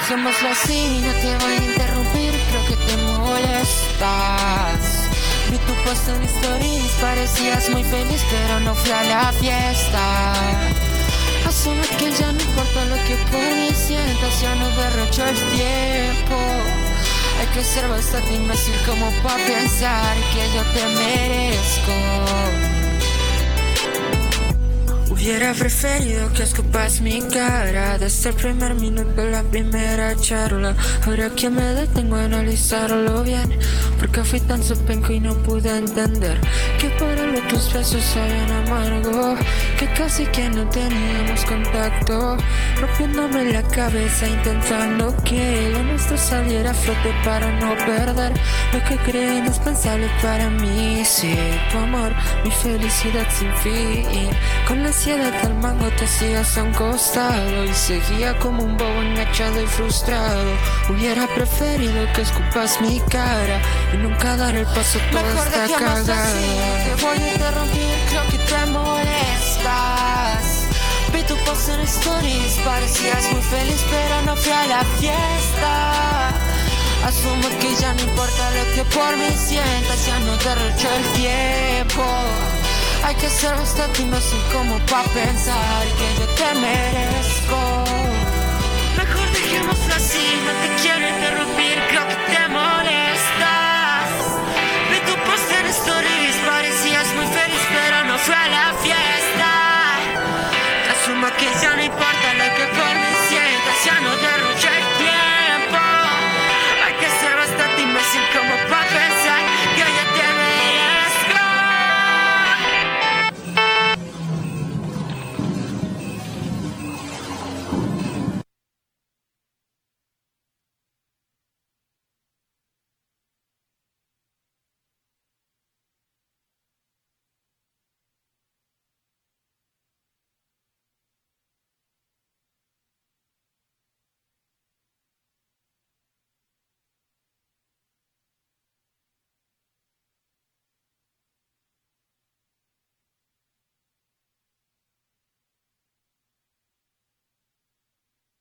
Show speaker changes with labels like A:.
A: dejémoslo así, no te voy a interrumpir, creo que te molestas. Vi tu post en stories, parecías muy feliz, pero no fui a la fiesta. Asume que ya no importa lo que por mí sientas, ya no derrocho el tiempo. Hay que ser bastante imbécil como para pensar que yo te merezco. Hubiera preferido que escupas mi cara desde el primer minuto, la primera charla. Ahora que me detengo a analizarlo bien, porque fui tan sopenco y no pude entender que para lo tus besos sabían amargo, que casi que no teníamos contacto, rompiéndome la cabeza intentando que lo nuestro saliera a flote para no perder lo que creí indispensable para mí. Sí, tu amor, mi felicidad sin fin. Con la ansiedad del mango te hacías a un costado y seguía como un bobo enganchado y frustrado. Hubiera preferido que escupas mi cara y nunca dar el paso, todo
B: Mejor
A: está
B: dejémoslo
A: cagado.
B: así, no te voy a interrumpir, creo que te molestas. Vi tu post en stories, parecías muy feliz, pero no fui a la fiesta. Asumo que ya no importa lo que por mí sientas, ya no derrocho el tiempo. Hay que ser bastante imbécil como pa' pensar que yo te merezco. Mejor dejémoslo así, no te quiero interrumpir, creo que te molestas. Vi tu post en stories, parecías muy feliz, pero no fue a la fiesta. Asumo que ya no